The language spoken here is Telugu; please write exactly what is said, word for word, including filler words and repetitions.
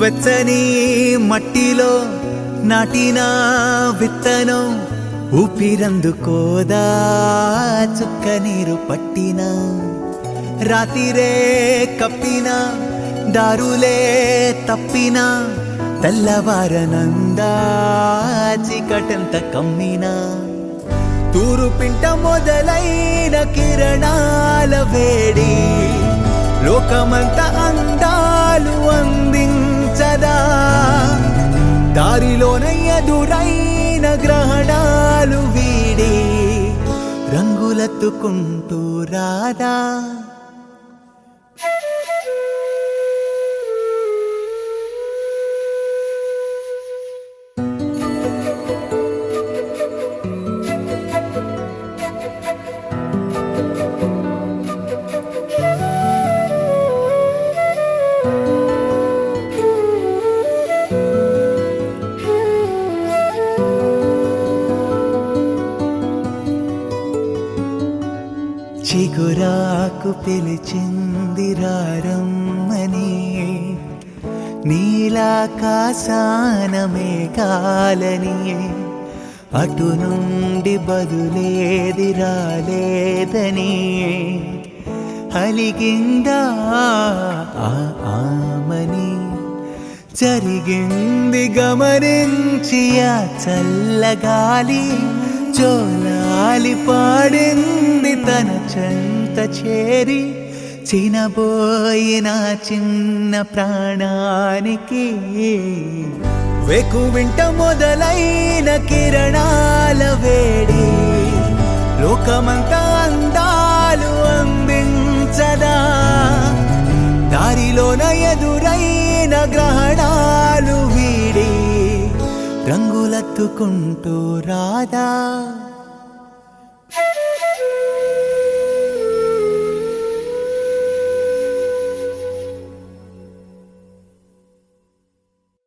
వెచ్చని మట్టిలో నాటిన విత్తనం ఊపిరందుకోదా చుక్క నీరు పట్టిన రాతిరే కప్పిన దారులే తప్పిన తెల్లవారనందా చీకటంత కమ్మిన తూరు పింట మొదలైన కిరణాల వేడి లోకమంత అందాలు అందించదా దారిలోన ఎదురైన గ్రహణాలు వీడి రంగులెత్తుకుంటూ రాదా చిగురాకు పిలిచింది రారమ్మని నీలాకాశాన మేఘాలని అటు నుండి బదులేది రాలేదని అలిగిందా ఆమని జరిగింది గమనించి ఆ చల్లగాలి జోలాలి పాడింది తన చెంత చేరి చినబోయిన చిన్న ప్రాణానికి వెకువింట మొదలైన కిరణాల వేడి లోకమంతా అందాలు అందించదా దారిలోన ఎదురైన గ్రహణాలు వీడి రంగులెత్తుకుంటూ రాదా